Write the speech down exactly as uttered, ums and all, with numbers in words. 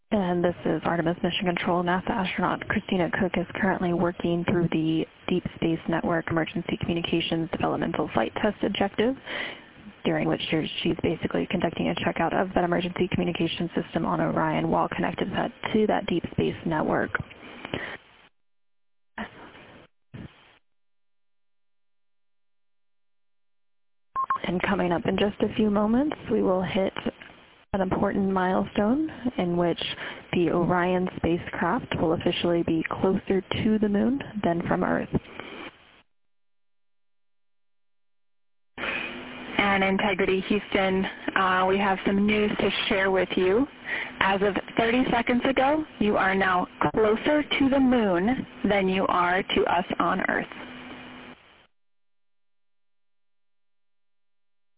And this is Artemis Mission Control. NASA astronaut Christina Cook is currently working through the Deep Space Network Emergency Communications Developmental Flight Test Objective, during which she's basically conducting a checkout of that emergency communication system on Orion while connected that to that Deep Space Network. And coming up in just a few moments, we will hit an important milestone in which the Orion spacecraft will officially be closer to the moon than from Earth. And Integrity Houston, uh, we have some news to share with you. As of thirty seconds ago, you are now closer to the moon than you are to us on Earth.